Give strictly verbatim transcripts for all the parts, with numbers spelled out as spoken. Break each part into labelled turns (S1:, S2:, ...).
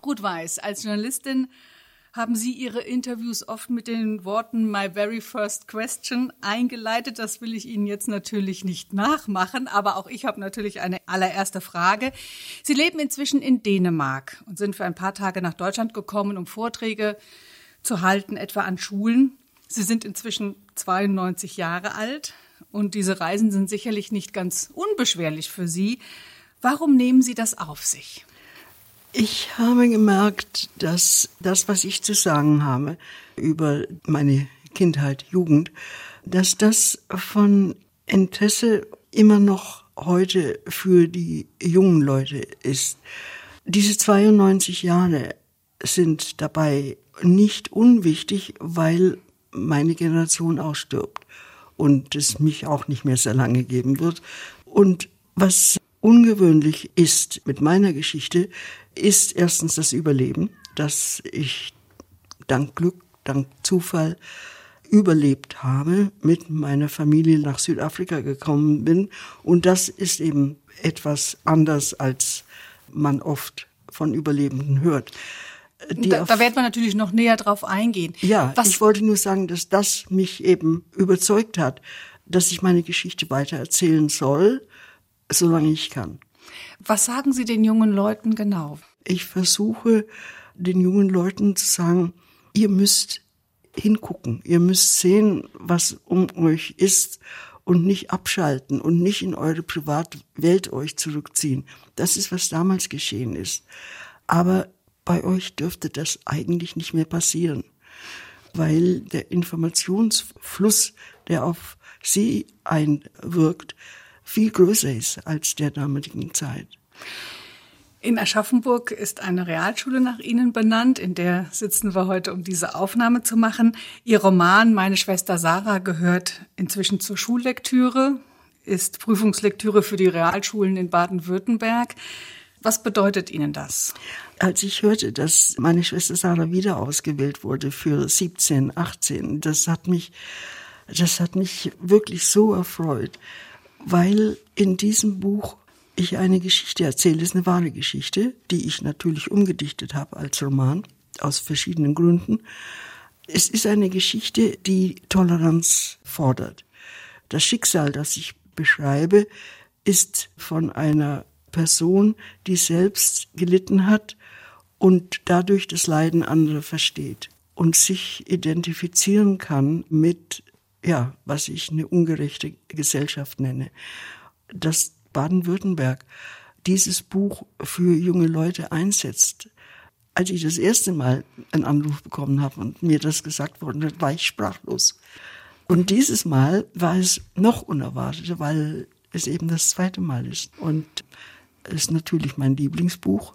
S1: Ruth Weiss, als Journalistin haben Sie Ihre Interviews oft mit den Worten "My very first question" eingeleitet. Das will ich Ihnen jetzt natürlich nicht nachmachen, aber auch ich habe natürlich eine allererste Frage. Sie leben inzwischen in Dänemark und sind für ein paar Tage nach Deutschland gekommen, um Vorträge zu halten, etwa an Schulen. Sie sind inzwischen zweiundneunzig Jahre alt und diese Reisen sind sicherlich nicht ganz unbeschwerlich für Sie. Warum nehmen Sie das auf sich?
S2: Ich habe gemerkt, dass das, was ich zu sagen habe über meine Kindheit, Jugend, dass das von Interesse immer noch heute für die jungen Leute ist. Diese zweiundneunzig Jahre sind dabei nicht unwichtig, weil meine Generation ausstirbt und es mich auch nicht mehr sehr lange geben wird. Und was ungewöhnlich ist mit meiner Geschichte, ist erstens das Überleben, dass ich dank Glück, dank Zufall überlebt habe, mit meiner Familie nach Südafrika gekommen bin. Und das ist eben etwas anders, als man oft von Überlebenden hört.
S1: Da, da wird man natürlich noch näher drauf eingehen.
S2: Ja,
S1: Was?
S2: Ich wollte nur sagen, dass das mich eben überzeugt hat, dass ich meine Geschichte weiter erzählen soll, solange ich kann.
S1: Was sagen Sie den jungen Leuten genau?
S2: Ich versuche, den jungen Leuten zu sagen, ihr müsst hingucken, ihr müsst sehen, was um euch ist und nicht abschalten und nicht in eure Privatwelt euch zurückziehen. Das ist, was damals geschehen ist. Aber bei euch dürfte das eigentlich nicht mehr passieren, weil der Informationsfluss, der auf Sie einwirkt, viel größer ist als der damaligen Zeit.
S1: In Aschaffenburg ist eine Realschule nach Ihnen benannt, in der sitzen wir heute, um diese Aufnahme zu machen. Ihr Roman "Meine Schwester Sarah" gehört inzwischen zur Schullektüre, ist Prüfungslektüre für die Realschulen in Baden-Württemberg. Was bedeutet Ihnen das?
S2: Als ich hörte, dass meine Schwester Sarah wieder ausgewählt wurde für siebzehn, achtzehn, das hat mich, das hat mich wirklich so erfreut, weil in diesem Buch ich eine Geschichte erzähle. Es ist eine wahre Geschichte, die ich natürlich umgedichtet habe als Roman, aus verschiedenen Gründen. Es ist eine Geschichte, die Toleranz fordert. Das Schicksal, das ich beschreibe, ist von einer Person, die selbst gelitten hat und dadurch das Leiden anderer versteht und sich identifizieren kann mit, ja, was ich eine ungerechte Gesellschaft nenne. Dass Baden-Württemberg dieses Buch für junge Leute einsetzt. Als ich das erste Mal einen Anruf bekommen habe und mir das gesagt wurde, war ich sprachlos. Und dieses Mal war es noch unerwarteter, weil es eben das zweite Mal ist. Und es ist natürlich mein Lieblingsbuch,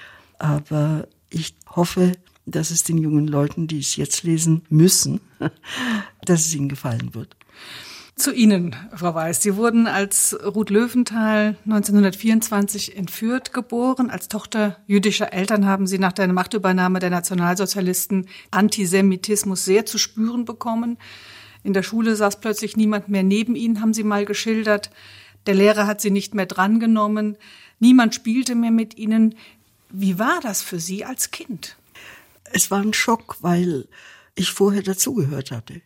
S2: aber ich hoffe, dass es den jungen Leuten, die es jetzt lesen müssen, dass es ihnen gefallen wird.
S1: Zu Ihnen, Frau Weiss. Sie wurden als Ruth Löwenthal neunzehnhundertvierundzwanzig in Fürth geboren. Als Tochter jüdischer Eltern haben Sie nach der Machtübernahme der Nationalsozialisten Antisemitismus sehr zu spüren bekommen. In der Schule saß plötzlich niemand mehr neben Ihnen, haben Sie mal geschildert. Der Lehrer hat Sie nicht mehr drangenommen. Niemand spielte mehr mit Ihnen. Wie war das für Sie als Kind?
S2: Es war ein Schock, weil ich vorher dazugehört hatte.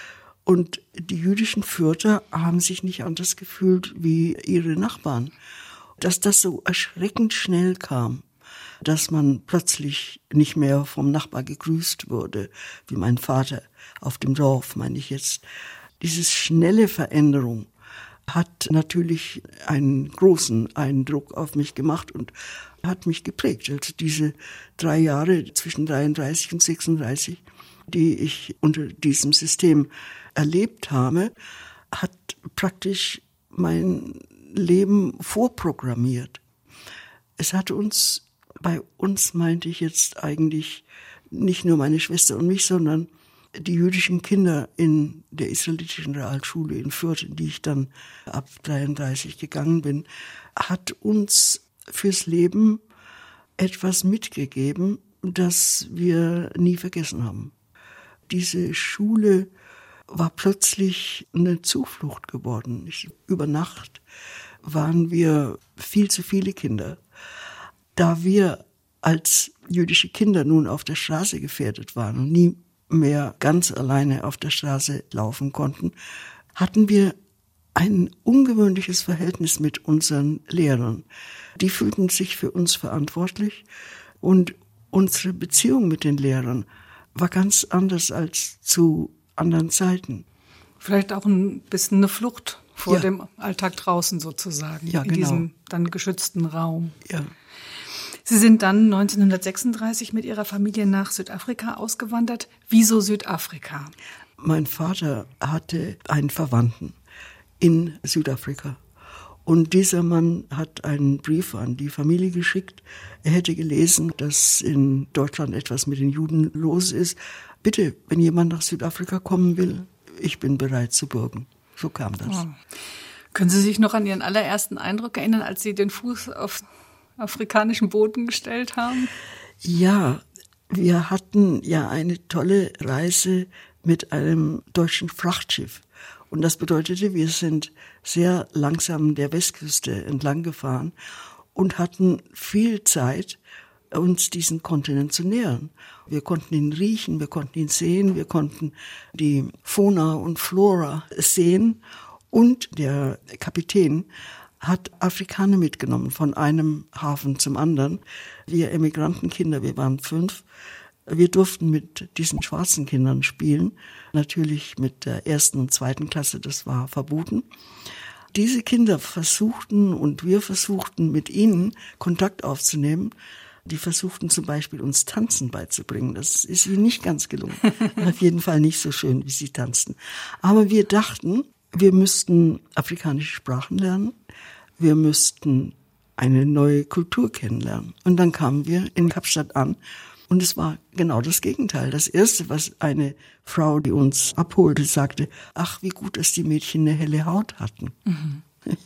S2: Und die jüdischen Fürther haben sich nicht anders gefühlt wie ihre Nachbarn. Dass das so erschreckend schnell kam, dass man plötzlich nicht mehr vom Nachbar gegrüßt wurde, wie mein Vater auf dem Dorf, meine ich jetzt. Diese schnelle Veränderung hat natürlich einen großen Eindruck auf mich gemacht und hat mich geprägt. Also diese drei Jahre zwischen dreiunddreißig und sechsunddreißig, die ich unter diesem System erlebt habe, hat praktisch mein Leben vorprogrammiert. Es hat uns, bei uns meinte ich jetzt eigentlich nicht nur meine Schwester und mich, sondern die jüdischen Kinder in der israelitischen Realschule in Fürth, in die ich dann ab dreiunddreißig gegangen bin, hat uns fürs Leben etwas mitgegeben, das wir nie vergessen haben. Diese Schule war plötzlich eine Zuflucht geworden. Ich, über Nacht waren wir viel zu viele Kinder. Da wir als jüdische Kinder nun auf der Straße gefährdet waren und nie mehr ganz alleine auf der Straße laufen konnten, hatten wir ein ungewöhnliches Verhältnis mit unseren Lehrern. Die fühlten sich für uns verantwortlich und unsere Beziehung mit den Lehrern war ganz anders als zu anderen Zeiten.
S1: Vielleicht auch ein bisschen eine Flucht vor
S2: Ja.
S1: dem Alltag draußen sozusagen,
S2: Ja,
S1: in
S2: genau.
S1: diesem dann geschützten Raum.
S2: Ja.
S1: Sie sind dann neunzehnhundertsechsunddreißig mit Ihrer Familie nach Südafrika ausgewandert. Wieso Südafrika?
S2: Mein Vater hatte einen Verwandten in Südafrika. Und dieser Mann hat einen Brief an die Familie geschickt. Er hätte gelesen, dass in Deutschland etwas mit den Juden los ist. Bitte, wenn jemand nach Südafrika kommen will, ich bin bereit zu bürgen. So kam das.
S1: Oh. Können Sie sich noch an Ihren allerersten Eindruck erinnern, als Sie den Fuß auf afrikanischen Boden gestellt haben?
S2: Ja, wir hatten ja eine tolle Reise mit einem deutschen Frachtschiff. Und das bedeutete, wir sind sehr langsam der Westküste entlang gefahren und hatten viel Zeit, uns diesen Kontinent zu nähern. Wir konnten ihn riechen, wir konnten ihn sehen, wir konnten die Fauna und Flora sehen. Und der Kapitän hat Afrikaner mitgenommen von einem Hafen zum anderen. Wir Emigrantenkinder, wir waren fünf, wir durften mit diesen schwarzen Kindern spielen. Natürlich mit der ersten und zweiten Klasse, das war verboten. Diese Kinder versuchten und wir versuchten mit ihnen Kontakt aufzunehmen. Die versuchten zum Beispiel uns Tanzen beizubringen. Das ist ihnen nicht ganz gelungen. Auf jeden Fall nicht so schön, wie sie tanzten. Aber wir dachten, wir müssten afrikanische Sprachen lernen. Wir müssten eine neue Kultur kennenlernen. Und dann kamen wir in Kapstadt an. Und es war genau das Gegenteil. Das Erste, was eine Frau, die uns abholte, sagte, ach, wie gut, dass die Mädchen eine helle Haut hatten. Mhm.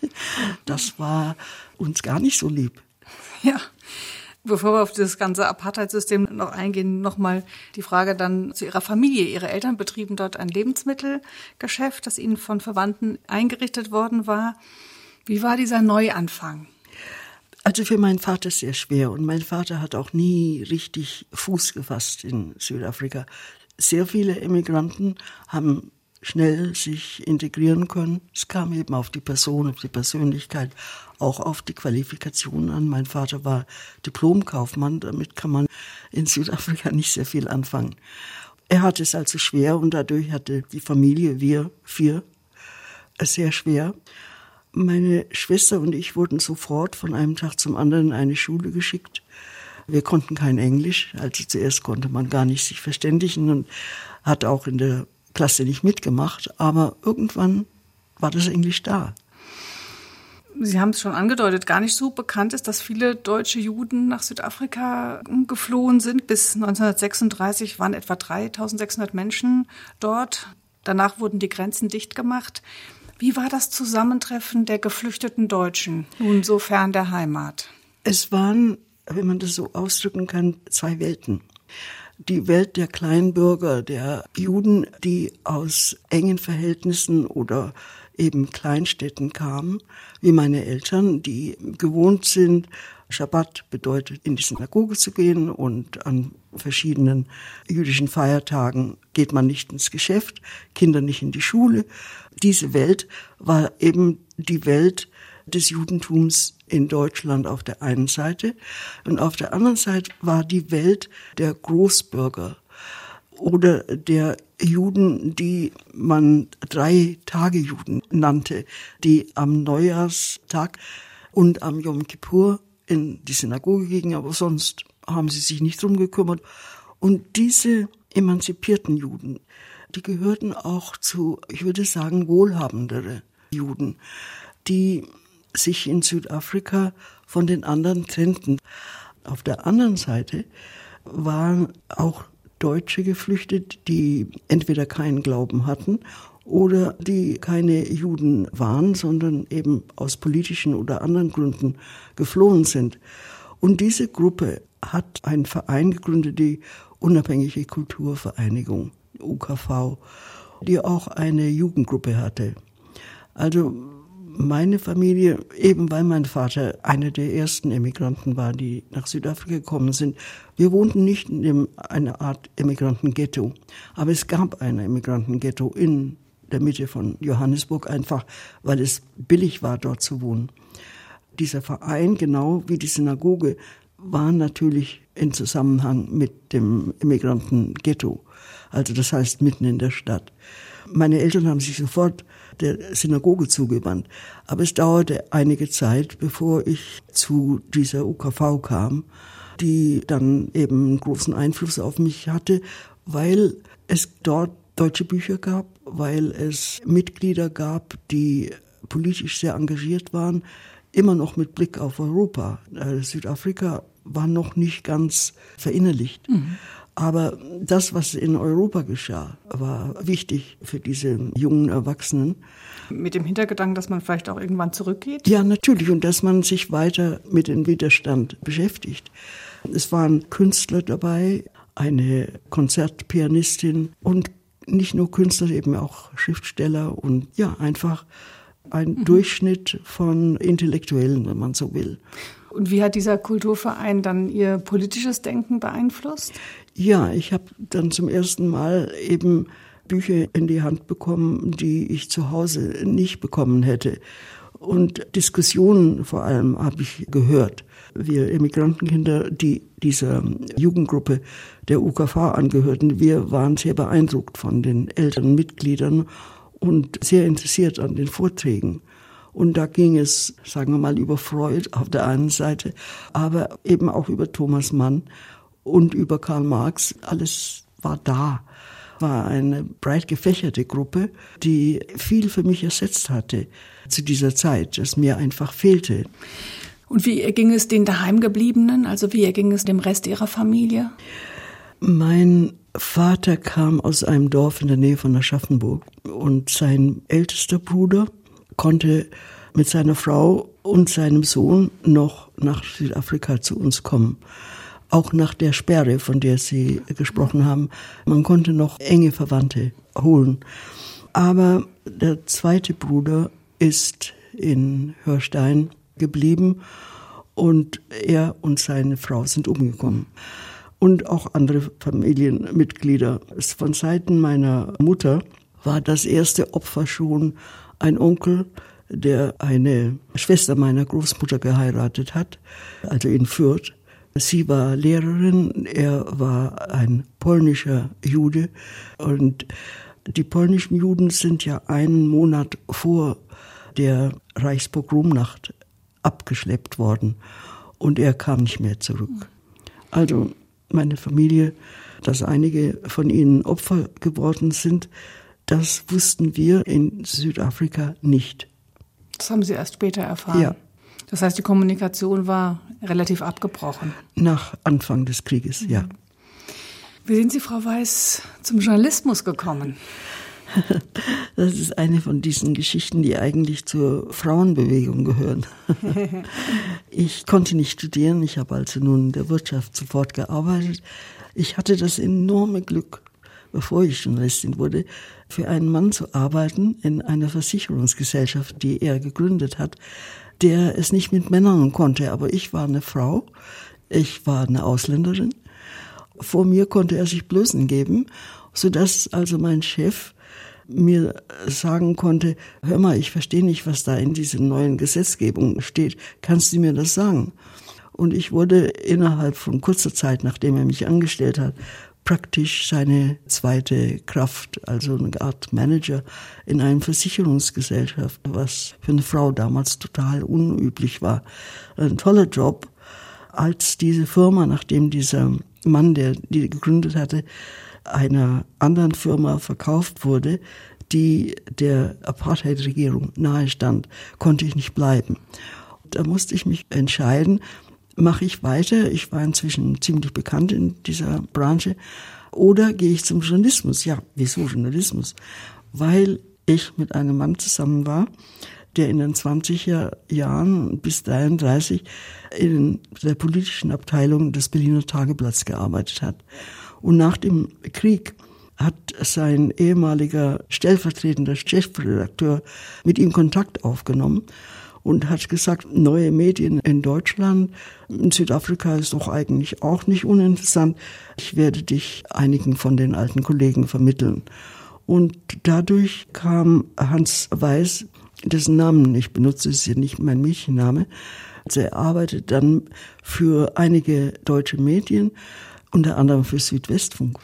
S2: Das war uns gar nicht so lieb.
S1: Ja. Bevor wir auf das ganze Apartheid-System noch eingehen, nochmal die Frage dann zu Ihrer Familie. Ihre Eltern betrieben dort ein Lebensmittelgeschäft, das ihnen von Verwandten eingerichtet worden war. Wie war dieser Neuanfang?
S2: Also für meinen Vater sehr schwer. Und mein Vater hat auch nie richtig Fuß gefasst in Südafrika. Sehr viele Emigranten haben schnell sich integrieren können. Es kam eben auf die Person, auf die Persönlichkeit, auch auf die Qualifikation an. Mein Vater war Diplomkaufmann, damit kann man in Südafrika nicht sehr viel anfangen. Er hatte es also schwer und dadurch hatte die Familie, wir vier, es sehr schwer. Meine Schwester und ich wurden sofort von einem Tag zum anderen in eine Schule geschickt. Wir konnten kein Englisch, also zuerst konnte man gar nicht sich verständigen und hat auch in der Klasse nicht mitgemacht, aber irgendwann war das Englisch da.
S1: Sie haben es schon angedeutet, gar nicht so bekannt ist, dass viele deutsche Juden nach Südafrika geflohen sind. Bis neunzehnhundertsechsunddreißig waren etwa dreitausendsechshundert Menschen dort. Danach wurden die Grenzen dicht gemacht. Wie war das Zusammentreffen der geflüchteten Deutschen, nun so fern der Heimat?
S2: Es waren, wenn man das so ausdrücken kann, zwei Welten. Die Welt der Kleinbürger, der Juden, die aus engen Verhältnissen oder eben Kleinstädten kamen, wie meine Eltern, die gewohnt sind, Schabbat bedeutet, in die Synagoge zu gehen und an verschiedenen jüdischen Feiertagen geht man nicht ins Geschäft, Kinder nicht in die Schule. Diese Welt war eben die Welt des Judentums in Deutschland auf der einen Seite und auf der anderen Seite war die Welt der Großbürger oder der Juden, die man Drei-Tage-Juden nannte, die am Neujahrstag und am Yom Kippur in die Synagoge gingen, aber sonst haben sie sich nicht drum gekümmert. Und diese emanzipierten Juden, die gehörten auch zu, ich würde sagen, wohlhabendere Juden, die sich in Südafrika von den anderen trennten. Auf der anderen Seite waren auch Deutsche geflüchtet, die entweder keinen Glauben hatten oder die keine Juden waren, sondern eben aus politischen oder anderen Gründen geflohen sind. Und diese Gruppe hat einen Verein gegründet, die Unabhängige Kulturvereinigung, U K V, die auch eine Jugendgruppe hatte. Also Meine Familie, eben weil mein Vater einer der ersten Emigranten war, die nach Südafrika gekommen sind, wir wohnten nicht in dem, einer Art Emigrantenghetto, aber es gab ein Emigrantenghetto in der Mitte von Johannesburg, einfach weil es billig war, dort zu wohnen. Dieser Verein, genau wie die Synagoge, war natürlich in Zusammenhang mit dem Emigrantenghetto, also das heißt mitten in der Stadt. Meine Eltern haben sich sofort der Synagoge zugewandt. Aber es dauerte einige Zeit, bevor ich zu dieser U K V kam, die dann eben einen großen Einfluss auf mich hatte, weil es dort deutsche Bücher gab, weil es Mitglieder gab, die politisch sehr engagiert waren, immer noch mit Blick auf Europa. Südafrika war noch nicht ganz verinnerlicht. Mhm. Aber das, was in Europa geschah, war wichtig für diese jungen Erwachsenen.
S1: Mit dem Hintergedanken, dass man vielleicht auch irgendwann zurückgeht?
S2: Ja, natürlich. Und dass man sich weiter mit dem Widerstand beschäftigt. Es waren Künstler dabei, eine Konzertpianistin und nicht nur Künstler, eben auch Schriftsteller und ja, einfach ein mhm. Durchschnitt von Intellektuellen, wenn man so will.
S1: Und wie hat dieser Kulturverein dann Ihr politisches Denken beeinflusst?
S2: Ja, ich habe dann zum ersten Mal eben Bücher in die Hand bekommen, die ich zu Hause nicht bekommen hätte. Und Diskussionen vor allem habe ich gehört. Wir Immigrantenkinder, die dieser Jugendgruppe der U K V angehörten, wir waren sehr beeindruckt von den älteren Mitgliedern und sehr interessiert an den Vorträgen. Und da ging es, sagen wir mal, über Freud auf der einen Seite, aber eben auch über Thomas Mann und über Karl Marx. Alles war da. War eine breit gefächerte Gruppe, die viel für mich ersetzt hatte zu dieser Zeit, das mir einfach fehlte.
S1: Und wie erging es den Daheimgebliebenen? Also wie erging es dem Rest Ihrer Familie?
S2: Mein Vater kam aus einem Dorf in der Nähe von Aschaffenburg und sein ältester Bruder konnte mit seiner Frau und seinem Sohn noch nach Südafrika zu uns kommen. Auch nach der Sperre, von der Sie gesprochen haben. Man konnte noch enge Verwandte holen. Aber der zweite Bruder ist in Hörstein geblieben und er und seine Frau sind umgekommen. Und auch andere Familienmitglieder. Von Seiten meiner Mutter war das erste Opfer schon ein Onkel, der eine Schwester meiner Großmutter geheiratet hat, also in Fürth. Sie war Lehrerin, er war ein polnischer Jude und die polnischen Juden sind ja einen Monat vor der Reichspogromnacht abgeschleppt worden und er kam nicht mehr zurück. Also meine Familie, dass einige von ihnen Opfer geworden sind, das wussten wir in Südafrika nicht.
S1: Das haben Sie erst später erfahren?
S2: Ja.
S1: Das heißt, die Kommunikation war relativ abgebrochen?
S2: Nach Anfang des Krieges, mhm. ja.
S1: Wie sind Sie, Frau Weiß, zum Journalismus gekommen?
S2: Das ist eine von diesen Geschichten, die eigentlich zur Frauenbewegung gehören. Ich konnte nicht studieren, ich habe also nun in der Wirtschaft sofort gearbeitet. Ich hatte das enorme Glück, bevor ich Journalistin wurde, für einen Mann zu arbeiten in einer Versicherungsgesellschaft, die er gegründet hat, der es nicht mit Männern konnte. Aber ich war eine Frau, ich war eine Ausländerin. Vor mir konnte er sich Blößen geben, sodass also mein Chef mir sagen konnte, hör mal, ich verstehe nicht, was da in dieser neuen Gesetzgebung steht. Kannst du mir das sagen? Und ich wurde innerhalb von kurzer Zeit, nachdem er mich angestellt hat, praktisch seine zweite Kraft, also eine Art Manager in einer Versicherungsgesellschaft, was für eine Frau damals total unüblich war. Ein toller Job, als diese Firma, nachdem dieser Mann, der die gegründet hatte, einer anderen Firma verkauft wurde, die der Apartheid-Regierung nahestand, konnte ich nicht bleiben. Da musste ich mich entscheiden, mache ich weiter, ich war inzwischen ziemlich bekannt in dieser Branche, oder gehe ich zum Journalismus? Ja, wieso Journalismus? Weil ich mit einem Mann zusammen war, der in den zwanziger Jahren bis dreiunddreißig in der politischen Abteilung des Berliner Tageblatts gearbeitet hat. Und nach dem Krieg hat sein ehemaliger stellvertretender Chefredakteur mit ihm Kontakt aufgenommen und hat gesagt, neue Medien in Deutschland, in Südafrika ist doch eigentlich auch nicht uninteressant. Ich werde dich einigen von den alten Kollegen vermitteln. Und dadurch kam Hans Weiß, dessen Namen ich benutze, ist ja nicht mein Mädchenname. Also er arbeitet dann für einige deutsche Medien, unter anderem für Südwestfunk.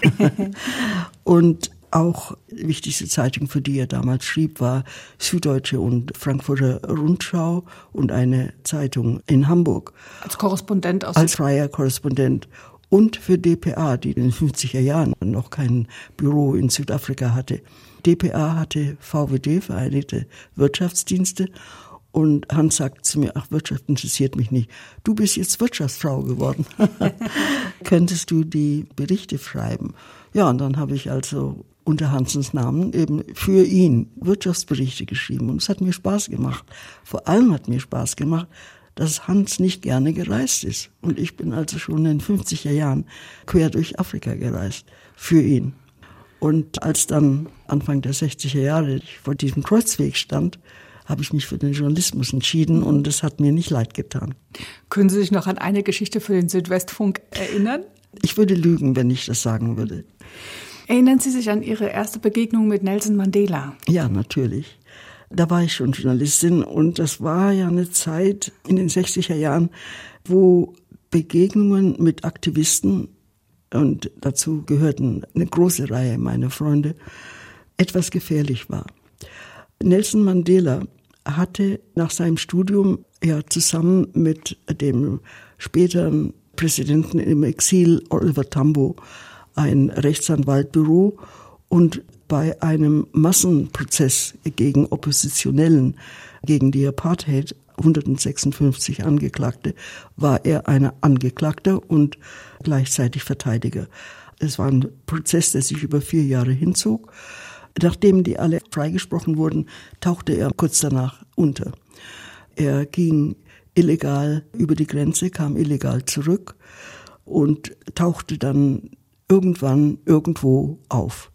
S2: Und auch die wichtigste Zeitung, für die er damals schrieb, war Süddeutsche und Frankfurter Rundschau und eine Zeitung in Hamburg.
S1: Als Korrespondent aus
S2: Als freier Korrespondent. Und für D P A, die in den fünfziger Jahren noch kein Büro in Südafrika hatte. D P A hatte V W D, Vereinigte Wirtschaftsdienste. Und Hans sagt zu mir, ach, Wirtschaft interessiert mich nicht. Du bist jetzt Wirtschaftsfrau geworden. Könntest du die Berichte schreiben? Ja, und dann habe ich also unter Hansens Namen eben für ihn Wirtschaftsberichte geschrieben. Und es hat mir Spaß gemacht. Vor allem hat mir Spaß gemacht, dass Hans nicht gerne gereist ist. Und ich bin also schon in den fünfziger Jahren quer durch Afrika gereist. Für ihn. Und als dann Anfang der sechziger Jahre ich vor diesem Kreuzweg stand, habe ich mich für den Journalismus entschieden und es hat mir nicht leid getan.
S1: Können Sie sich noch an eine Geschichte für den Südwestfunk erinnern?
S2: Ich würde lügen, wenn ich das sagen würde.
S1: Erinnern Sie sich an Ihre erste Begegnung mit Nelson Mandela?
S2: Ja, natürlich. Da war ich schon Journalistin und das war ja eine Zeit in den sechziger Jahren, wo Begegnungen mit Aktivisten, und dazu gehörten eine große Reihe meiner Freunde, etwas gefährlich war. Nelson Mandela hatte nach seinem Studium ja zusammen mit dem späteren Präsidenten im Exil Oliver Tambo ein Rechtsanwaltbüro und bei einem Massenprozess gegen Oppositionellen, gegen die Apartheid, hundertsechsundfünfzig Angeklagte, war er ein Angeklagter und gleichzeitig Verteidiger. Es war ein Prozess, der sich über vier Jahre hinzog. Nachdem die alle freigesprochen wurden, tauchte er kurz danach unter. Er ging illegal über die Grenze, kam illegal zurück und tauchte dann irgendwann irgendwo auf.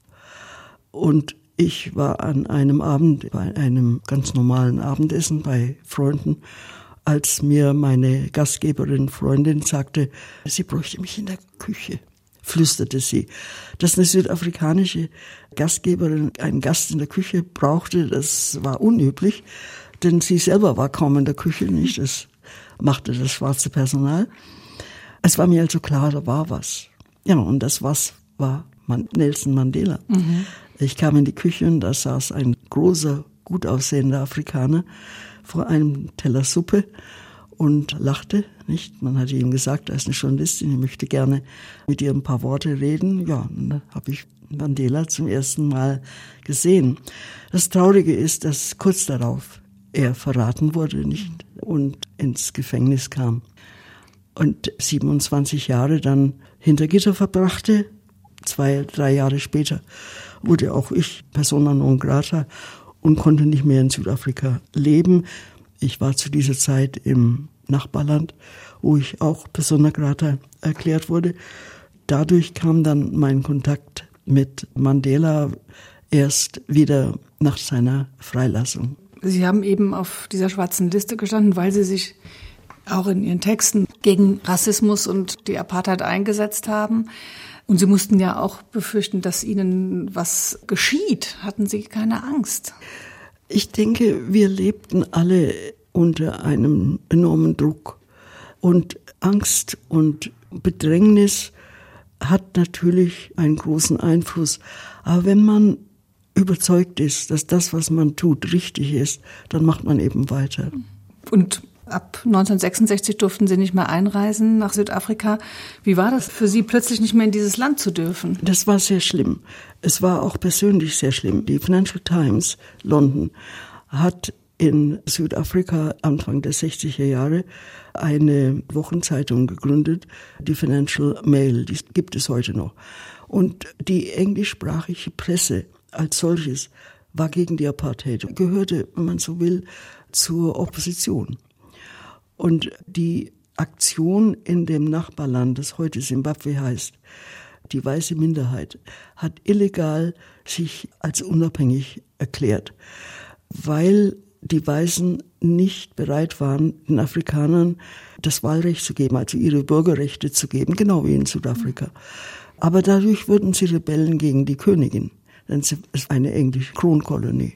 S2: Und ich war an einem Abend, bei einem ganz normalen Abendessen bei Freunden, als mir meine Gastgeberin, Freundin sagte, sie bräuchte mich in der Küche. Flüsterte sie. Dass eine südafrikanische Gastgeberin einen Gast in der Küche brauchte, das war unüblich, denn sie selber war kaum in der Küche, nicht? Das machte das schwarze Personal. Es war mir also klar, da war was. Ja, und das was war Nelson Mandela. Mhm. Ich kam in die Küche und da saß ein großer, gut aussehender Afrikaner vor einem Teller Suppe und lachte, nicht? Man hatte ihm gesagt, er ist eine Journalistin, ich möchte gerne mit ihr ein paar Worte reden. Ja, und dann habe ich Mandela zum ersten Mal gesehen. Das Traurige ist, dass kurz darauf er verraten wurde, nicht? Und ins Gefängnis kam. Und siebenundzwanzig Jahre dann hinter Gitter verbrachte. Zwei, drei Jahre später wurde auch ich persona non grata und konnte nicht mehr in Südafrika leben. Ich war zu dieser Zeit im Nachbarland, wo ich auch persona grata erklärt wurde. Dadurch kam dann mein Kontakt mit Mandela erst wieder nach seiner Freilassung.
S1: Sie haben eben auf dieser schwarzen Liste gestanden, weil Sie sich auch in Ihren Texten gegen Rassismus und die Apartheid eingesetzt haben. Und Sie mussten ja auch befürchten, dass Ihnen was geschieht. Hatten Sie keine Angst?
S2: Ich denke, wir lebten alle unter einem enormen Druck. Und Angst und Bedrängnis hat natürlich einen großen Einfluss. Aber wenn man überzeugt ist, dass das, was man tut, richtig ist, dann macht man eben weiter.
S1: Und ab neunzehnhundertsechsundsechzig durften Sie nicht mehr einreisen nach Südafrika. Wie war das für Sie, plötzlich nicht mehr in dieses Land zu dürfen?
S2: Das war sehr schlimm. Es war auch persönlich sehr schlimm. Die Financial Times London hat in Südafrika Anfang der sechziger Jahre eine Wochenzeitung gegründet, die Financial Mail, die gibt es heute noch. Und die englischsprachige Presse als solches war gegen die Apartheid, gehörte, wenn man so will, zur Opposition. Und die Aktion in dem Nachbarland, das heute Simbabwe heißt, die weiße Minderheit, hat illegal sich als unabhängig erklärt, weil die Weißen nicht bereit waren, den Afrikanern das Wahlrecht zu geben, also ihre Bürgerrechte zu geben, genau wie in Südafrika. Aber dadurch wurden sie Rebellen gegen die Königin, denn sie ist eine englische Kronkolonie.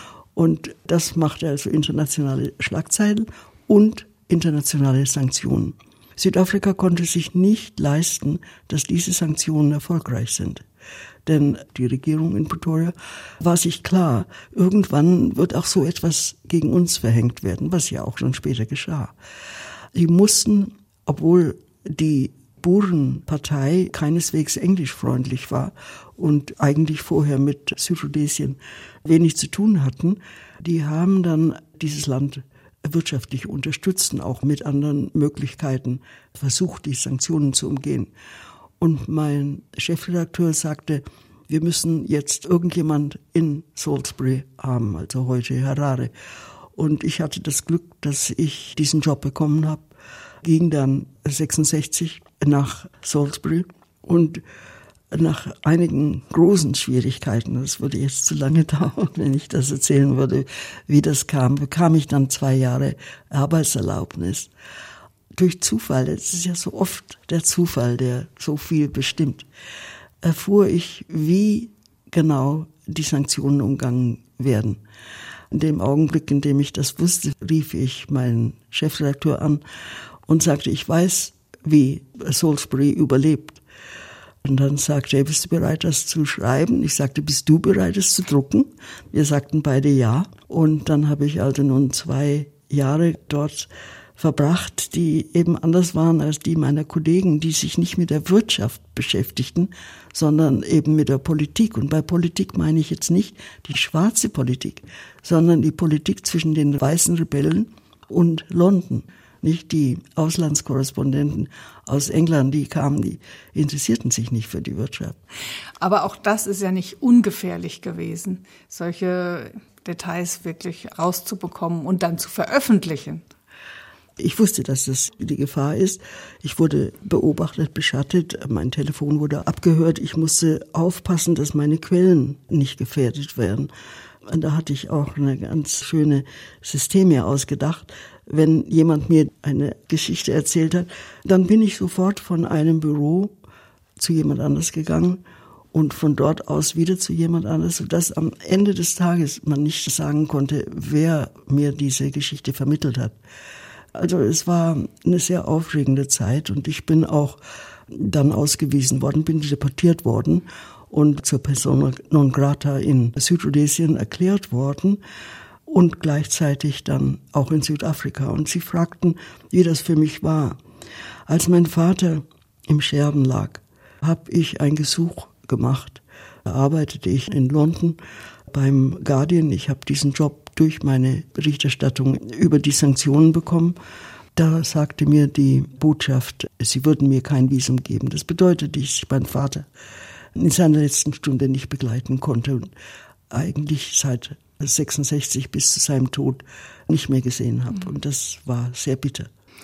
S2: Und das machte also internationale Schlagzeilen und internationale Sanktionen. Südafrika konnte sich nicht leisten, dass diese Sanktionen erfolgreich sind. Denn die Regierung in Pretoria war sich klar, irgendwann wird auch so etwas gegen uns verhängt werden, was ja auch schon später geschah. Die mussten, obwohl die Burenpartei keineswegs englischfreundlich war und eigentlich vorher mit Südrhodesien wenig zu tun hatten, die haben dann dieses Land wirtschaftlich unterstützt und auch mit anderen Möglichkeiten versucht, die Sanktionen zu umgehen. Und mein Chefredakteur sagte, wir müssen jetzt irgendjemand in Salisbury haben, also heute Harare. Und ich hatte das Glück, dass ich diesen Job bekommen habe, ging dann sechsundsechzig nach Salisbury und nach einigen großen Schwierigkeiten, das würde jetzt zu lange dauern, wenn ich das erzählen würde, wie das kam, bekam ich dann zwei Jahre Arbeitserlaubnis. Durch Zufall, es ist ja so oft der Zufall, der so viel bestimmt, erfuhr ich, wie genau die Sanktionen umgangen werden. In dem Augenblick, in dem ich das wusste, rief ich meinen Chefredakteur an und sagte, ich weiß, wie Salisbury überlebt. Und dann sagte er, bist du bereit, das zu schreiben? Ich sagte, bist du bereit, es zu drucken? Wir sagten beide ja. Und dann habe ich also nun zwei Jahre dort verbracht, die eben anders waren als die meiner Kollegen, die sich nicht mit der Wirtschaft beschäftigten, sondern eben mit der Politik. Und bei Politik meine ich jetzt nicht die schwarze Politik, sondern die Politik zwischen den weißen Rebellen und London. Nicht die Auslandskorrespondenten aus England, die kamen, die interessierten sich nicht für die Wirtschaft.
S1: Aber auch das ist ja nicht ungefährlich gewesen, solche Details wirklich rauszubekommen und dann zu veröffentlichen.
S2: Ich wusste, dass das die Gefahr ist. Ich wurde beobachtet, beschattet, mein Telefon wurde abgehört. Ich musste aufpassen, dass meine Quellen nicht gefährdet werden. Und da hatte ich auch eine ganz schöne System hier ausgedacht. Wenn jemand mir eine Geschichte erzählt hat, dann bin ich sofort von einem Büro zu jemand anders gegangen und von dort aus wieder zu jemand anders, sodass am Ende des Tages man nicht sagen konnte, wer mir diese Geschichte vermittelt hat. Also es war eine sehr aufregende Zeit und ich bin auch dann ausgewiesen worden, bin deportiert worden und zur Persona non grata in Südrhodesien erklärt worden und gleichzeitig dann auch in Südafrika. Und sie fragten, wie das für mich war. Als mein Vater im Scherben lag, habe ich ein Gesuch gemacht. Da arbeitete ich in London beim Guardian. Ich habe diesen Job durch meine Berichterstattung über die Sanktionen bekommen. Da sagte mir die Botschaft, sie würden mir kein Visum geben. Das bedeutete, dass ich meinen Vater in seiner letzten Stunde nicht begleiten konnte und eigentlich seit sechsundsechzig bis zu seinem Tod nicht mehr gesehen habe. Und das war sehr bitter.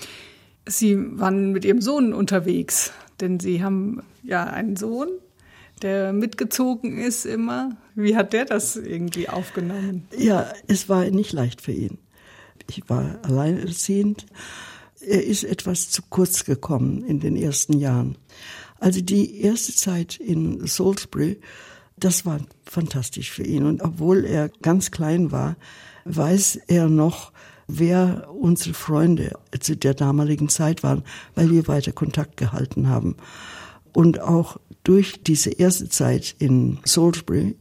S1: Sie waren mit Ihrem Sohn unterwegs, denn Sie haben ja einen Sohn, der mitgezogen ist immer. Wie hat der das irgendwie aufgenommen?
S2: Ja, es war nicht leicht für ihn. Ich war alleinerziehend. Er ist etwas zu kurz gekommen in den ersten Jahren. Also die erste Zeit in Salisbury, das war fantastisch für ihn. Und obwohl er ganz klein war, weiß er noch, wer unsere Freunde zu der damaligen Zeit waren, weil wir weiter Kontakt gehalten haben. Und auch durch diese erste Zeit in Salisbury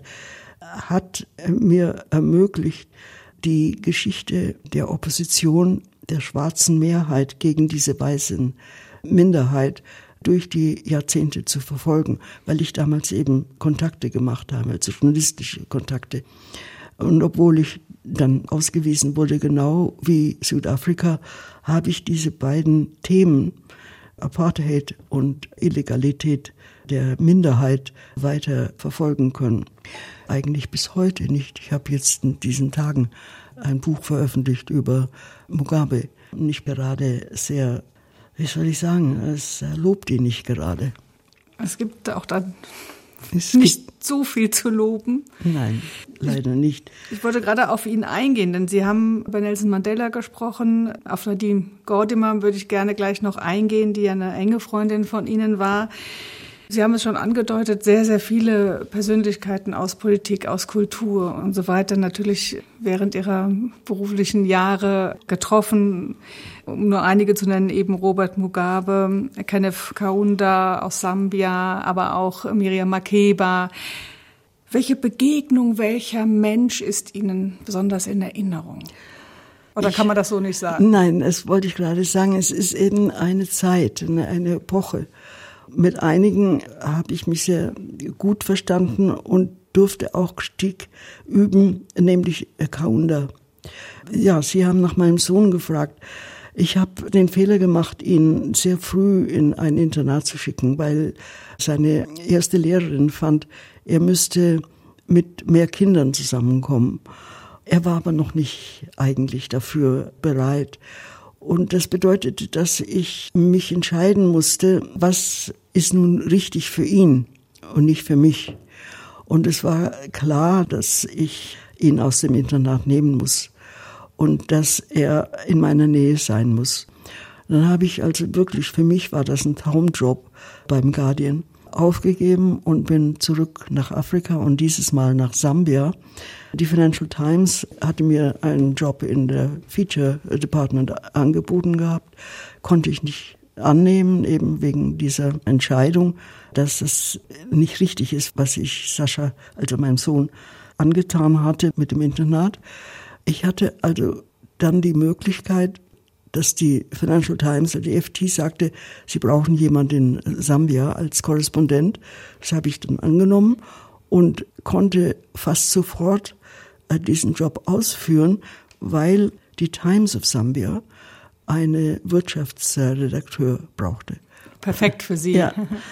S2: hat er mir ermöglicht, die Geschichte der Opposition der schwarzen Mehrheit gegen diese weißen Minderheit durch die Jahrzehnte zu verfolgen, weil ich damals eben Kontakte gemacht habe, also journalistische Kontakte. Und obwohl ich dann ausgewiesen wurde, genau wie Südafrika, habe ich diese beiden Themen, Apartheid und Illegalität der Minderheit, weiter verfolgen können. Eigentlich bis heute nicht. Ich habe jetzt in diesen Tagen ein Buch veröffentlicht über Mugabe. Nicht gerade sehr, wie soll ich sagen, es lobt ihn nicht gerade.
S1: Es gibt auch dann
S2: Es
S1: nicht
S2: gibt,
S1: so viel zu loben.
S2: nein, leider nicht.
S1: Ich wollte gerade auf ihn eingehen, denn Sie haben über Nelson Mandela gesprochen. Auf Nadine Gordimer würde ich gerne gleich noch eingehen, die ja eine enge Freundin von Ihnen war. Sie haben es schon angedeutet, sehr, sehr viele Persönlichkeiten aus Politik, aus Kultur und so weiter natürlich während ihrer beruflichen Jahre getroffen. Um nur einige zu nennen, eben Robert Mugabe, Kenneth Kaunda aus Sambia, aber auch Miriam Makeba. Welche Begegnung, welcher Mensch ist Ihnen besonders in Erinnerung? Oder kann man das so nicht sagen?
S2: Nein, das wollte ich gerade sagen. Es ist eben eine Zeit, eine, eine Epoche. Mit einigen habe ich mich sehr gut verstanden und durfte auch Kritik üben, nämlich Kaunda. Ja, Sie haben nach meinem Sohn gefragt. Ich habe den Fehler gemacht, ihn sehr früh in ein Internat zu schicken, weil seine erste Lehrerin fand, er müsste mit mehr Kindern zusammenkommen. Er war aber noch nicht eigentlich dafür bereit. Und das bedeutete, dass ich mich entscheiden musste, was ist nun richtig für ihn und nicht für mich. Und es war klar, dass ich ihn aus dem Internat nehmen muss und dass er in meiner Nähe sein muss. Dann habe ich also wirklich, für mich war das ein Traumjob beim Guardian, aufgegeben und bin zurück nach Afrika und dieses Mal nach Sambia. Die Financial Times hatte mir einen Job in der Feature Department angeboten gehabt, konnte ich nicht annehmen, eben wegen dieser Entscheidung, dass es nicht richtig ist, was ich Sascha, also meinem Sohn, angetan hatte mit dem Internat. Ich hatte also dann die Möglichkeit, dass die Financial Times, die F T, sagte, sie brauchen jemanden in Sambia als Korrespondent. Das habe ich dann angenommen und konnte fast sofort diesen Job ausführen, weil die Times of Sambia eine Wirtschaftsredakteur brauchte.
S1: Perfekt für Sie.
S2: Ja.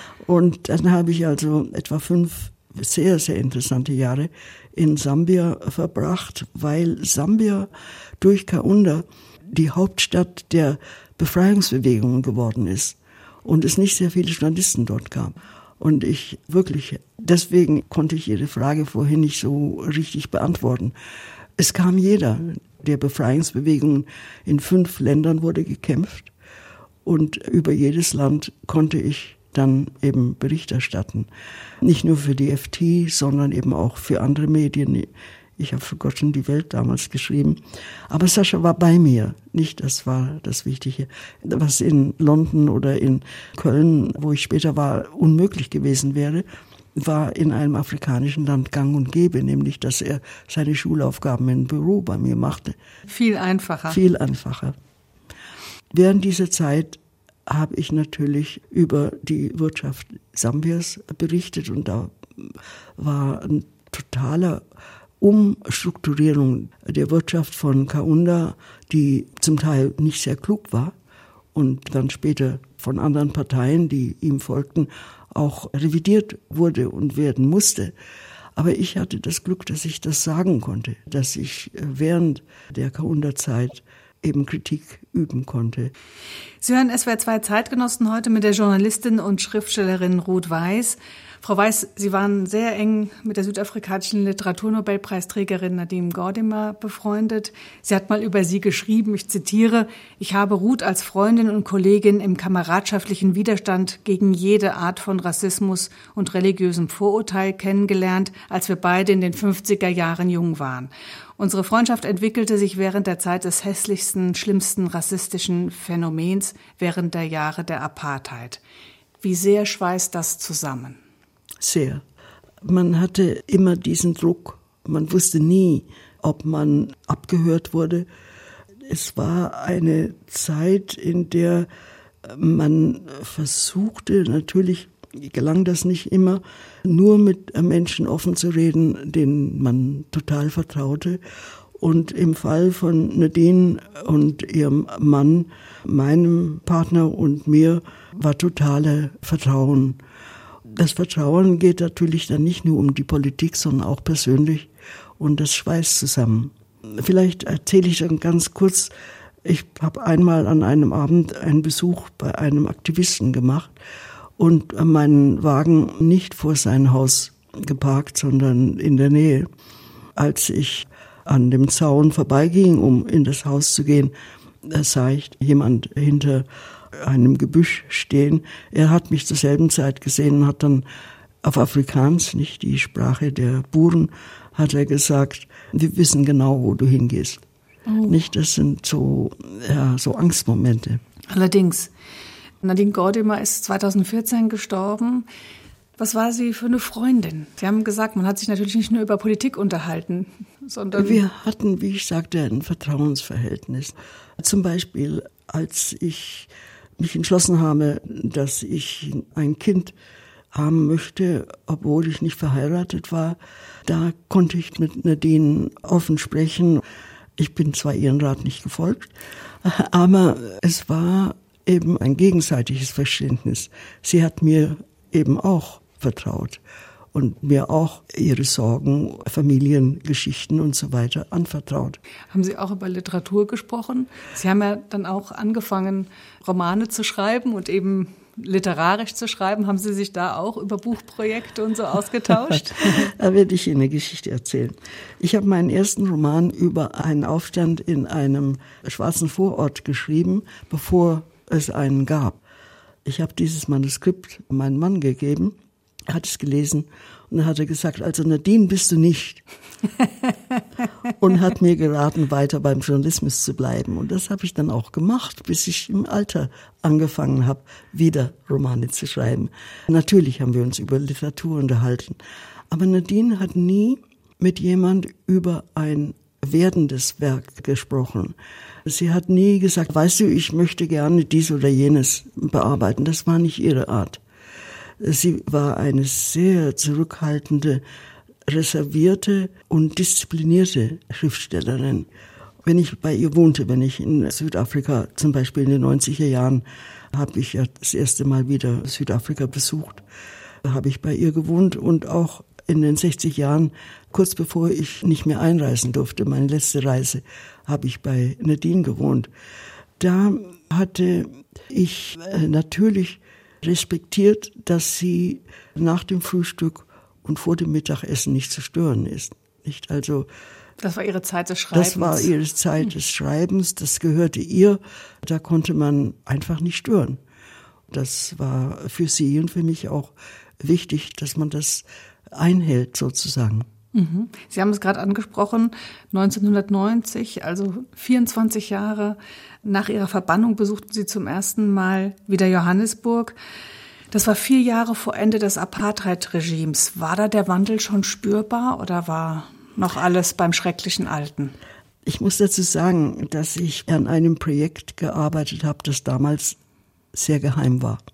S2: Und dann habe ich also etwa fünf sehr, sehr interessante Jahre in Sambia verbracht, weil Sambia durch Kaunda die Hauptstadt der Befreiungsbewegungen geworden ist und es nicht sehr viele Journalisten dort gab. Und ich wirklich, deswegen konnte ich Ihre Frage vorhin nicht so richtig beantworten. Es kam jeder. Der Befreiungsbewegungen in fünf Ländern wurde gekämpft und über jedes Land konnte ich dann eben Bericht erstatten. Nicht nur für die F T, sondern eben auch für andere Medien. Ich habe für Gott und die Welt damals geschrieben. Aber Sascha war bei mir. Nicht, das war das Wichtige. Was in London oder in Köln, wo ich später war, unmöglich gewesen wäre, war in einem afrikanischen Land gang und gäbe, nämlich, dass er seine Schulaufgaben im Büro bei mir machte.
S1: Viel einfacher.
S2: Viel einfacher. Während dieser Zeit habe ich natürlich über die Wirtschaft Sambias berichtet und da war ein totaler Umstrukturierung der Wirtschaft von Kaunda, die zum Teil nicht sehr klug war und dann später von anderen Parteien, die ihm folgten, auch revidiert wurde und werden musste. Aber ich hatte das Glück, dass ich das sagen konnte, dass ich während der Kaunda-Zeit eben Kritik üben konnte.
S1: Sie hören S W R zwei Zeitgenossen heute mit der Journalistin und Schriftstellerin Ruth Weiss. Frau Weiss, Sie waren sehr eng mit der südafrikanischen Literaturnobelpreisträgerin Nadine Gordimer befreundet. Sie hat mal über Sie geschrieben, ich zitiere, ich habe Ruth als Freundin und Kollegin im kameradschaftlichen Widerstand gegen jede Art von Rassismus und religiösem Vorurteil kennengelernt, als wir beide in den fünfziger Jahren jung waren. Unsere Freundschaft entwickelte sich während der Zeit des hässlichsten, schlimmsten rassistischen Phänomens während der Jahre der Apartheid. Wie sehr schweißt das zusammen?
S2: Sehr. Man hatte immer diesen Druck. Man wusste nie, ob man abgehört wurde. Es war eine Zeit, in der man versuchte, natürlich gelang das nicht immer, nur mit Menschen offen zu reden, denen man total vertraute. Und im Fall von Nadine und ihrem Mann, meinem Partner und mir, war totale Vertrauen. Das Vertrauen geht natürlich dann nicht nur um die Politik, sondern auch persönlich und das schweißt zusammen. Vielleicht erzähle ich dann ganz kurz, ich habe einmal an einem Abend einen Besuch bei einem Aktivisten gemacht und meinen Wagen nicht vor sein Haus geparkt, sondern in der Nähe. Als ich an dem Zaun vorbeiging, um in das Haus zu gehen, da sah ich jemand hinter einem Gebüsch stehen. Er hat mich zur selben Zeit gesehen und hat dann auf Afrikaans, nicht die Sprache der Buren, hat er gesagt, wir wissen genau, wo du hingehst. Oh. Nicht, das sind so, ja, so Angstmomente.
S1: Allerdings. Nadine Gordimer ist zweitausendvierzehn gestorben. Was war sie für eine Freundin? Sie haben gesagt, man hat sich natürlich nicht nur über Politik unterhalten, sondern...
S2: Wir hatten, wie ich sagte, ein Vertrauensverhältnis. Zum Beispiel, als ich mich entschlossen habe, dass ich ein Kind haben möchte, obwohl ich nicht verheiratet war, da konnte ich mit Nadine offen sprechen. Ich bin zwar ihren Rat nicht gefolgt, aber es war eben ein gegenseitiges Verständnis. Sie hat mir eben auch vertraut und mir auch ihre Sorgen, Familiengeschichten und so weiter anvertraut.
S1: Haben Sie auch über Literatur gesprochen? Sie haben ja dann auch angefangen, Romane zu schreiben und eben literarisch zu schreiben. Haben Sie sich da auch über Buchprojekte und so ausgetauscht?
S2: Da werde ich Ihnen eine Geschichte erzählen. Ich habe meinen ersten Roman über einen Aufstand in einem schwarzen Vorort geschrieben, bevor es einen gab. Ich habe dieses Manuskript meinem Mann gegeben, er hat es gelesen und dann hat er gesagt, also Nadine bist du nicht. Und hat mir geraten, weiter beim Journalismus zu bleiben. Und das habe ich dann auch gemacht, bis ich im Alter angefangen habe, wieder Romane zu schreiben. Natürlich haben wir uns über Literatur unterhalten. Aber Nadine hat nie mit jemand über ein werdendes Werk gesprochen. Sie hat nie gesagt, weißt du, ich möchte gerne dies oder jenes bearbeiten. Das war nicht ihre Art. Sie war eine sehr zurückhaltende, reservierte und disziplinierte Schriftstellerin. Wenn ich bei ihr wohnte, wenn ich in Südafrika, zum Beispiel in den neunziger Jahren, habe ich ja das erste Mal wieder Südafrika besucht, habe ich bei ihr gewohnt und auch in den sechzig Jahren, kurz bevor ich nicht mehr einreisen durfte, meine letzte Reise, habe ich bei Nadine gewohnt. Da hatte ich natürlich respektiert, dass sie nach dem Frühstück und vor dem Mittagessen nicht zu stören ist. Nicht also.
S1: Das war ihre Zeit des Schreibens.
S2: Das war ihre Zeit des Schreibens. Das gehörte ihr. Da konnte man einfach nicht stören. Das war für sie und für mich auch wichtig, dass man das einhält sozusagen.
S1: Mhm. Sie haben es gerade angesprochen, neunzehnhundertneunzig, also vierundzwanzig Jahre nach ihrer Verbannung, besuchten Sie zum ersten Mal wieder Johannesburg. Das war vier Jahre vor Ende des Apartheid-Regimes. War da der Wandel schon spürbar oder war noch alles beim schrecklichen Alten?
S2: Ich muss dazu sagen, dass ich an einem Projekt gearbeitet habe, das damals sehr geheim war.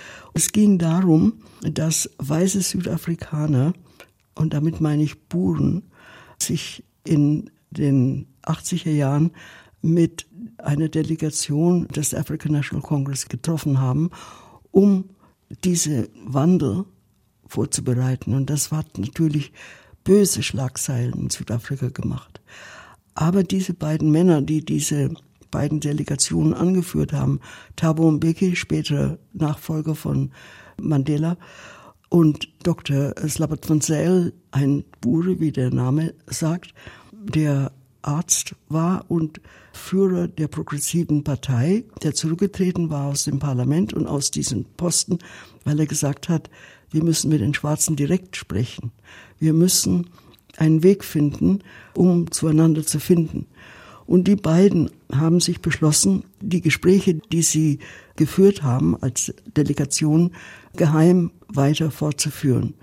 S2: Es ging darum, dass weiße Südafrikaner, und damit meine ich Buren, sich in den achtziger Jahren mit einer Delegation des African National Congress getroffen haben, um diese Wandel vorzubereiten. Und das hat natürlich böse Schlagzeilen in Südafrika gemacht. Aber diese beiden Männer, die diese beiden Delegationen angeführt haben, Thabo Mbeki, später Nachfolger von Mandela, und Doktor Slabbert van Zyl, ein Bure, wie der Name sagt, der Arzt war und Führer der progressiven Partei, der zurückgetreten war aus dem Parlament und aus diesen Posten, weil er gesagt hat, wir müssen mit den Schwarzen direkt sprechen. Wir müssen einen Weg finden, um zueinander zu finden. Und die beiden haben sich beschlossen, die Gespräche, die sie geführt haben als Delegation, geheim weiter fortzuführen.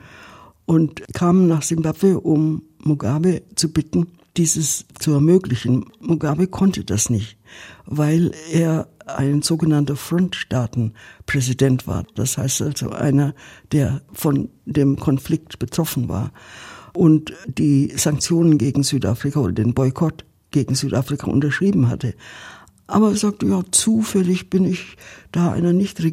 S2: Und kamen nach Simbabwe, um Mugabe zu bitten, dieses zu ermöglichen. Mugabe konnte das nicht, weil er ein sogenannter Frontstaatenpräsident war. Das heißt also einer, der von dem Konflikt betroffen war und die Sanktionen gegen Südafrika oder den Boykott gegen Südafrika unterschrieben hatte. Aber er sagte, ja, zufällig bin ich da einer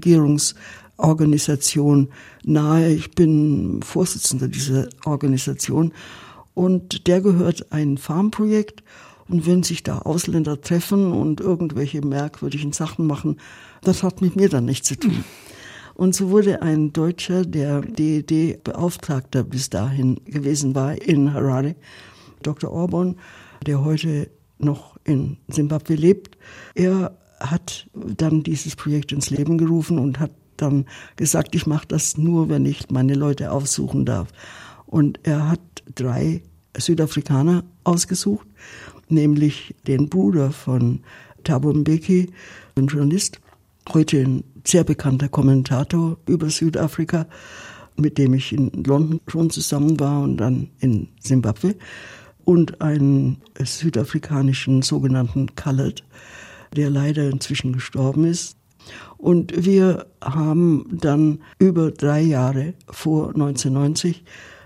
S2: Nichtregierungsorganisation nahe. Ich bin Vorsitzender dieser Organisation und der gehört ein Farmprojekt. Und wenn sich da Ausländer treffen und irgendwelche merkwürdigen Sachen machen, das hat mit mir dann nichts zu tun. Und so wurde ein Deutscher, der D E D-Beauftragter bis dahin gewesen war in Harare, Doktor Orban, der heute noch in Simbabwe lebt, er hat dann dieses Projekt ins Leben gerufen und hat dann gesagt, ich mache das nur, wenn ich meine Leute aufsuchen darf. Und er hat drei Südafrikaner ausgesucht, nämlich den Bruder von Thabo Mbeki, ein Journalist, heute ein sehr bekannter Kommentator über Südafrika, mit dem ich in London schon zusammen war und dann in Simbabwe, und einen südafrikanischen sogenannten Coloured, der leider inzwischen gestorben ist. Und wir haben dann über drei Jahre vor neunzehnhundertneunzig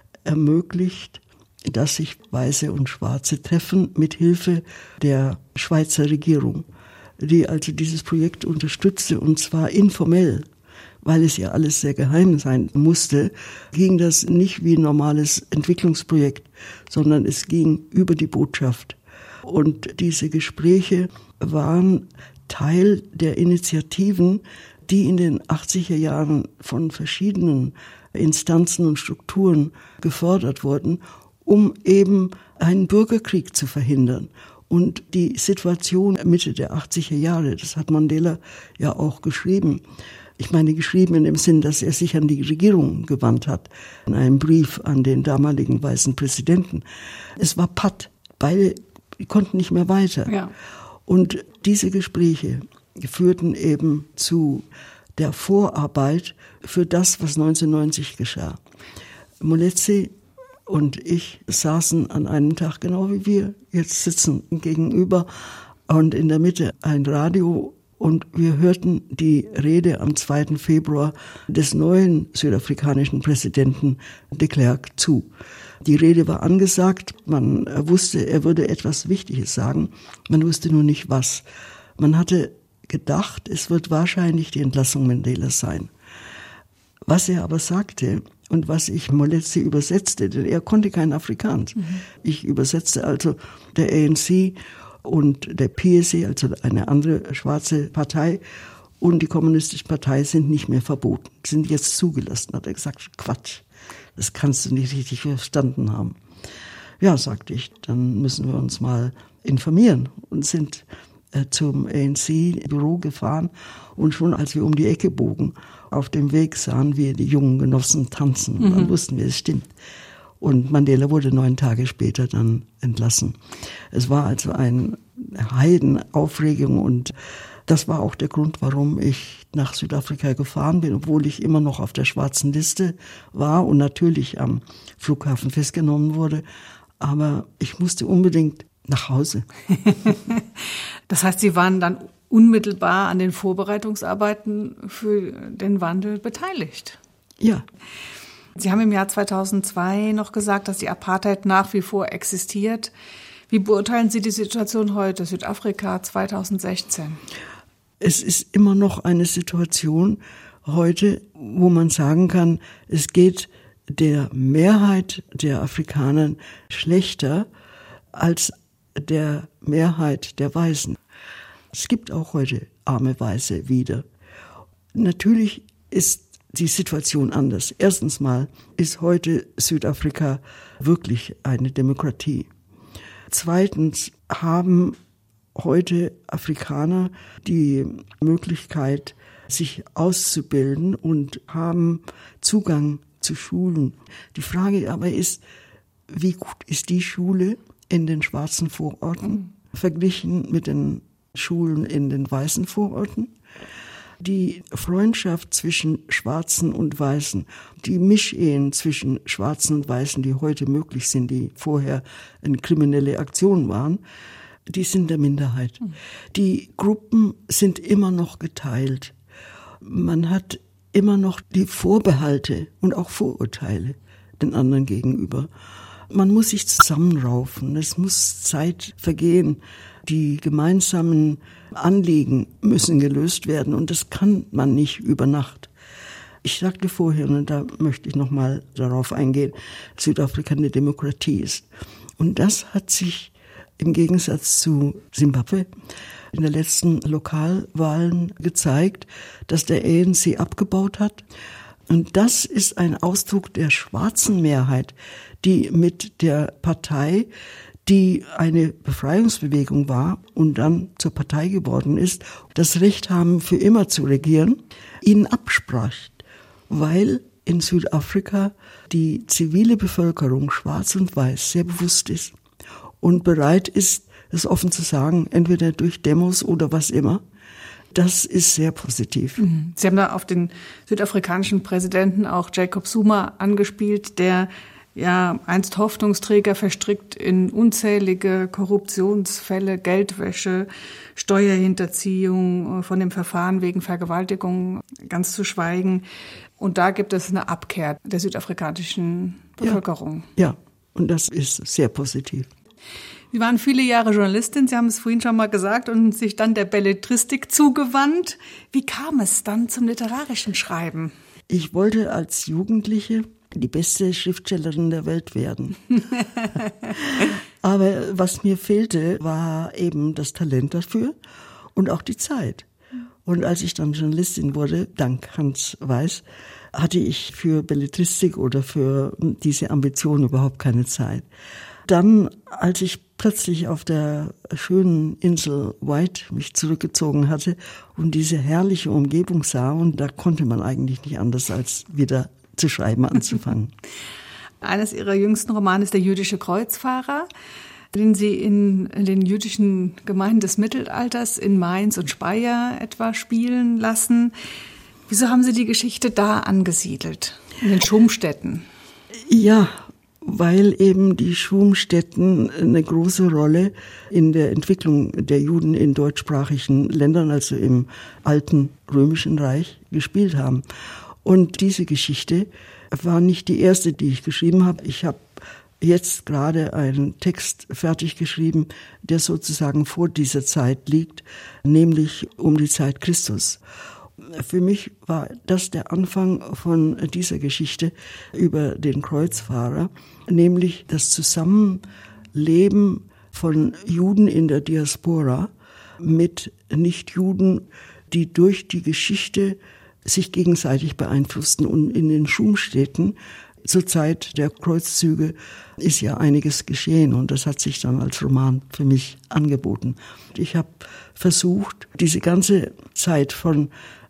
S2: ermöglicht, dass sich Weiße und Schwarze treffen mit Hilfe der Schweizer Regierung, die also dieses Projekt unterstützte, und zwar informell. Weil es ja alles sehr geheim sein musste, ging das nicht wie ein normales Entwicklungsprojekt, sondern es ging über die Botschaft. Und diese Gespräche waren Teil der Initiativen, die in den achtziger Jahren von verschiedenen Instanzen und Strukturen gefordert wurden, um eben einen Bürgerkrieg zu verhindern. Und die Situation Mitte der achtziger Jahre, das hat Mandela ja auch geschrieben. Ich meine, geschrieben in dem Sinn, dass er sich an die Regierung gewandt hat, in einem Brief an den damaligen weißen Präsidenten. Es war patt, beide konnten nicht mehr weiter. Ja. Und diese Gespräche führten eben zu der Vorarbeit für das, was neunzehnhundertneunzig geschah. Moletsi und ich saßen an einem Tag, genau wie wir jetzt sitzen, gegenüber, und in der Mitte ein Radio. Und wir hörten die Rede am zweiten Februar des neuen südafrikanischen Präsidenten de Klerk zu. Die Rede war angesagt, man wusste, er würde etwas Wichtiges sagen, man wusste nur nicht was. Man hatte gedacht, es wird wahrscheinlich die Entlassung Mandelas sein. Was er aber sagte und was ich Moletsi übersetzte, denn er konnte kein Afrikaans. Mhm. Ich übersetzte also der A N C und der P S C, also eine andere schwarze Partei, und die Kommunistische Partei sind nicht mehr verboten, sind jetzt zugelassen. Hat er gesagt, Quatsch, das kannst du nicht richtig verstanden haben. Ja, sagte ich, dann müssen wir uns mal informieren, und sind äh, zum A N C-Büro gefahren, und schon als wir um die Ecke bogen, auf dem Weg sahen wir die jungen Genossen tanzen, und dann mhm. wussten wir, es stimmt. Und Mandela wurde neun Tage später dann entlassen. Es war also eine Heidenaufregung, und das war auch der Grund, warum ich nach Südafrika gefahren bin, obwohl ich immer noch auf der schwarzen Liste war und natürlich am Flughafen festgenommen wurde. Aber ich musste unbedingt nach Hause.
S1: Das heißt, Sie waren dann unmittelbar an den Vorbereitungsarbeiten für den Wandel beteiligt?
S2: Ja.
S1: Sie haben im Jahr zweitausendzwei noch gesagt, dass die Apartheid nach wie vor existiert. Wie beurteilen Sie die Situation heute, Südafrika zweitausendsechzehn?
S2: Es ist immer noch eine Situation heute, wo man sagen kann, es geht der Mehrheit der Afrikaner schlechter als der Mehrheit der Weißen. Es gibt auch heute arme Weiße wieder. Natürlich ist die Situation anders. Erstens mal ist heute Südafrika wirklich eine Demokratie. Zweitens haben heute Afrikaner die Möglichkeit, sich auszubilden und haben Zugang zu Schulen. Die Frage aber ist, wie gut ist die Schule in den schwarzen Vororten verglichen mit den Schulen in den weißen Vororten? Die Freundschaft zwischen Schwarzen und Weißen, die Mischehen zwischen Schwarzen und Weißen, die heute möglich sind, die vorher eine kriminelle Aktion waren, die sind der Minderheit. Die Gruppen sind immer noch geteilt. Man hat immer noch die Vorbehalte und auch Vorurteile den anderen gegenüber. Man muss sich zusammenraufen, es muss Zeit vergehen. Die gemeinsamen Anliegen müssen gelöst werden, und das kann man nicht über Nacht. Ich sagte vorher, und da möchte ich noch mal darauf eingehen, Südafrika eine Demokratie ist. Und das hat sich im Gegensatz zu Simbabwe in den letzten Lokalwahlen gezeigt, dass der A N C abgebaut hat. Und das ist ein Ausdruck der schwarzen Mehrheit, die mit der Partei, die eine Befreiungsbewegung war und dann zur Partei geworden ist, das Recht haben, für immer zu regieren, ihnen absprach, weil in Südafrika die zivile Bevölkerung, schwarz und weiß, sehr bewusst ist und bereit ist, es offen zu sagen, entweder durch Demos oder was immer. Das ist sehr positiv.
S1: Sie haben da auf den südafrikanischen Präsidenten auch Jacob Zuma angespielt, der ja einst Hoffnungsträger verstrickt in unzählige Korruptionsfälle, Geldwäsche, Steuerhinterziehung, von dem Verfahren wegen Vergewaltigung ganz zu schweigen. Und da gibt es eine Abkehr der südafrikanischen Bevölkerung.
S2: Ja, ja, und das ist sehr positiv.
S1: Sie waren viele Jahre Journalistin, Sie haben es vorhin schon mal gesagt, und sich dann der Belletristik zugewandt. Wie kam es dann zum literarischen Schreiben?
S2: Ich wollte als Jugendliche die beste Schriftstellerin der Welt werden. Aber was mir fehlte, war eben das Talent dafür und auch die Zeit. Und als ich dann Journalistin wurde, dank Hans Weiß, hatte ich für Belletristik oder für diese Ambition überhaupt keine Zeit. Dann, als ich plötzlich auf der schönen Insel White mich zurückgezogen hatte und diese herrliche Umgebung sah, und da konnte man eigentlich nicht anders, als wieder zu schreiben anzufangen.
S1: Eines Ihrer jüngsten Romane ist Der jüdische Kreuzfahrer, den Sie in, in den jüdischen Gemeinden des Mittelalters in Mainz und Speyer etwa spielen lassen. Wieso haben Sie die Geschichte da angesiedelt, in den Schumstätten?
S2: Ja, weil eben die Schumstätten eine große Rolle in der Entwicklung der Juden in deutschsprachigen Ländern, also im alten Römischen Reich, gespielt haben. Und diese Geschichte war nicht die erste, die ich geschrieben habe. Ich habe jetzt gerade einen Text fertig geschrieben, der sozusagen vor dieser Zeit liegt, nämlich um die Zeit Christus. Für mich war das der Anfang von dieser Geschichte über den Kreuzfahrer, nämlich das Zusammenleben von Juden in der Diaspora mit Nichtjuden, die durch die Geschichte sich gegenseitig beeinflussten. Und in den Schumstädten zur Zeit der Kreuzzüge ist ja einiges geschehen, und das hat sich dann als Roman für mich angeboten. Ich habe versucht, diese ganze Zeit von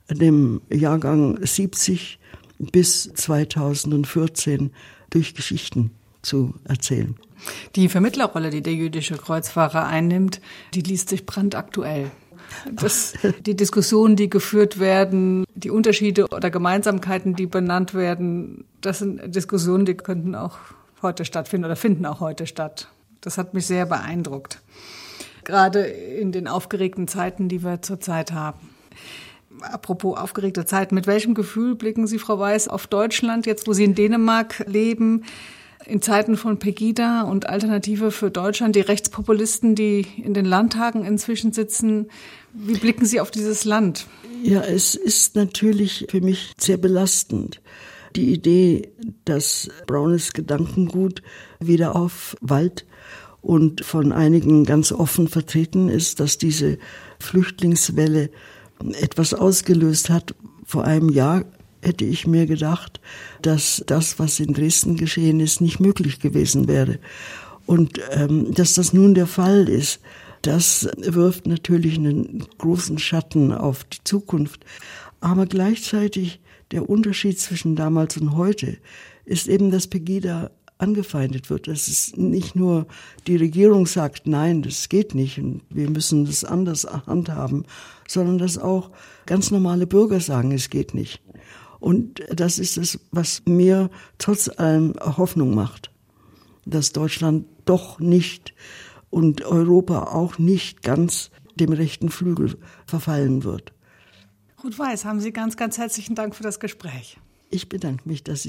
S2: dem Jahrgang siebzig bis zweitausendvierzehn durch Geschichten zu erzählen.
S1: Die Vermittlerrolle, die der jüdische Kreuzfahrer einnimmt, die liest sich brandaktuell. Das, die Diskussionen, die geführt werden, die Unterschiede oder Gemeinsamkeiten, die benannt werden, das sind Diskussionen, die könnten auch heute stattfinden oder finden auch heute statt. Das hat mich sehr beeindruckt. Gerade in den aufgeregten Zeiten, die wir zurzeit haben. Apropos aufgeregte Zeiten, mit welchem Gefühl blicken Sie, Frau Weiß, auf Deutschland, jetzt wo Sie in Dänemark leben, in Zeiten von Pegida und Alternative für Deutschland, die Rechtspopulisten, die in den Landtagen inzwischen sitzen? Wie blicken Sie auf dieses Land?
S2: Ja, es ist natürlich für mich sehr belastend. Die Idee, dass braunes Gedankengut wieder aufwallt und von einigen ganz offen vertreten ist, dass diese Flüchtlingswelle etwas ausgelöst hat. Vor einem Jahr hätte ich mir gedacht, dass das, was in Dresden geschehen ist, nicht möglich gewesen wäre. Und ähm, dass das nun der Fall ist, das wirft natürlich einen großen Schatten auf die Zukunft. Aber gleichzeitig der Unterschied zwischen damals und heute ist eben, dass Pegida angefeindet wird. Dass es nicht nur die Regierung sagt, nein, das geht nicht und wir müssen das anders handhaben, sondern dass auch ganz normale Bürger sagen, es geht nicht. Und das ist es, was mir trotz allem Hoffnung macht, dass Deutschland doch nicht und Europa auch nicht ganz dem rechten Flügel verfallen wird.
S1: Ruth Weiß, haben Sie ganz, ganz herzlichen Dank für das Gespräch.
S2: Ich bedanke mich, dass Sie